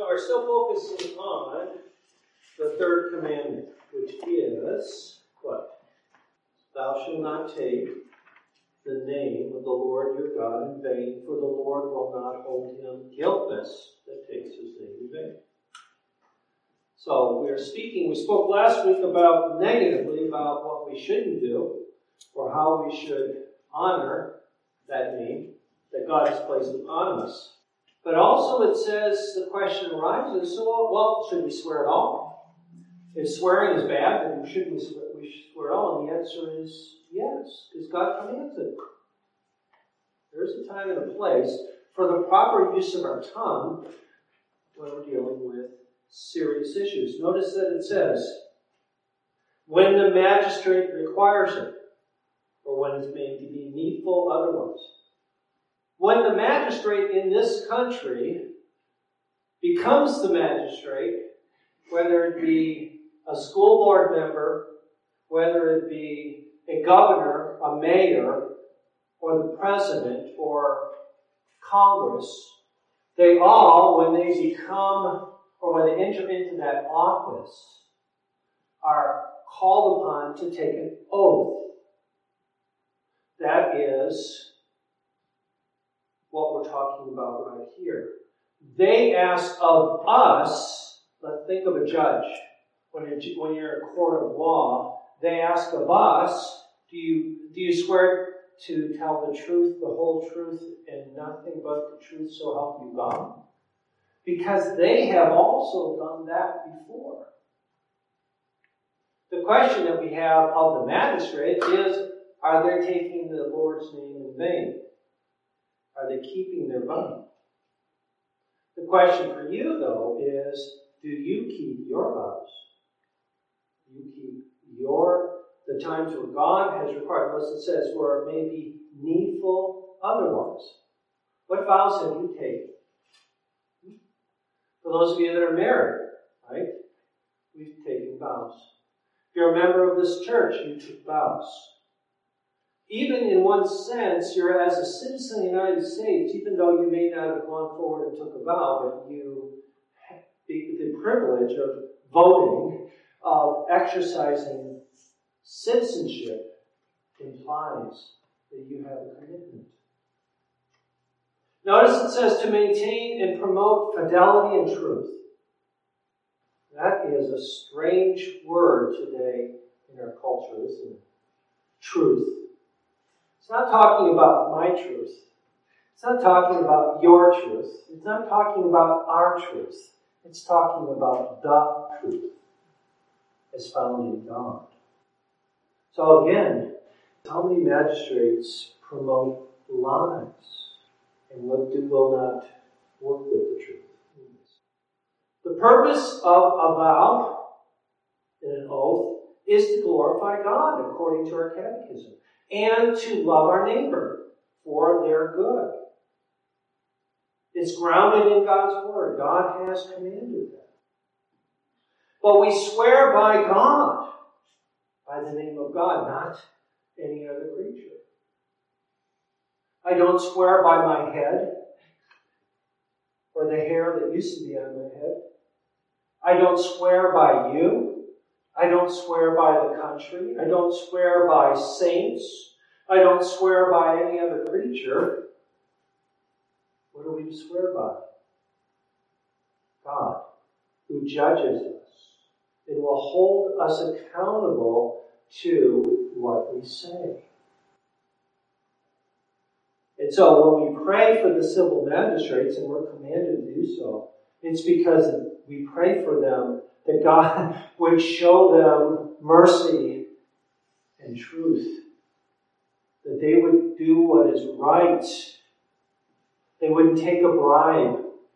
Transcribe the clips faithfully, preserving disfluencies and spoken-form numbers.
So we're still focusing on the third commandment, which is what? Thou shalt not take the name of the Lord your God in vain, for the Lord will not hold him guiltless that takes his name in vain. So we are speaking, we spoke last week about negatively about what we shouldn't do, or how we should honor that name that God has placed upon us. But also it says, the question arises, so, well, should we swear at all? If swearing is bad, then should we swear, we should swear at all? And the answer is yes, because God commands it. There's a time and a place for the proper use of our tongue when we're dealing with serious issues. Notice that it says, when the magistrate requires it, or when it's made to be needful otherwise. When the magistrate in this country becomes the magistrate, whether it be a school board member, whether it be a governor, a mayor, or the president, or Congress, they all, when they become, or when they enter into that office, are called upon to take an oath. That is what we're talking about right here. They ask of us, let's think of a judge. When you're, when you're in a court of law, they ask of us, do you, do you swear to tell the truth, the whole truth, and nothing but the truth, so help you God? Because they have also done that before. The question that we have of the magistrate is, are they taking the Lord's name in vain? Are they keeping their vow? The question for you, though, is, do you keep your vows? Do you keep your, the times where God has required, notice it says, where it may be needful otherwise. What vows have you taken? For those of you that are married, right? We've taken vows. If you're a member of this church, you took vows. Even in one sense, you're as a citizen of the United States, even though you may not have gone forward and took a vow, but you the, the privilege of voting, of exercising citizenship, implies that you have a commitment. Notice it says to maintain and promote fidelity and truth. That is a strange word today in our culture, isn't it? Truth. It's not talking about my truth. It's not talking about your truth. It's not talking about our truth. It's talking about the truth as found in God. So again, how many magistrates promote lies and what do, will not work with the truth? The purpose of a vow and an oath is to glorify God according to our catechism, and to love our neighbor for their good. It's grounded in God's Word. God has commanded that. But we swear by God, by the name of God, not any other creature. I don't swear by my head, or the hair that used to be on my head. I don't swear by you. I don't swear by the country. I don't swear by saints. I don't swear by any other creature. What do we swear by? God, who judges us and will hold us accountable to what we say. And so when we pray for the civil magistrates, and we're commanded to do so, it's because we pray for them that God would show them mercy and truth. That they would do what is right. They wouldn't take a bribe.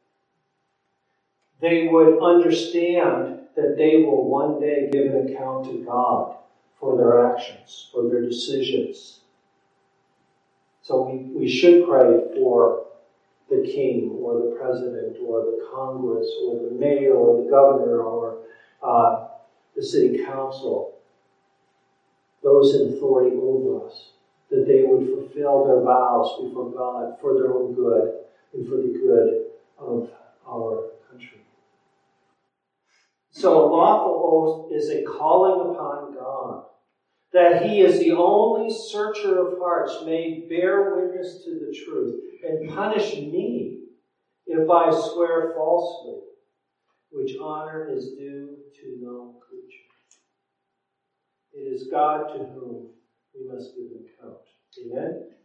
They would understand that they will one day give an account to God for their actions, for their decisions. So we, we should pray for the king or the president or the Congress or the mayor or the governor or uh, the city council, those in authority over us, that they would fulfill their vows before God for their own good and for the good of our country. So a lawful oath is a calling upon God, that he is the only searcher of hearts, may bear witness to the truth and punish me if I swear falsely, which honor is due to no creature. It is God to whom we must give account. Amen?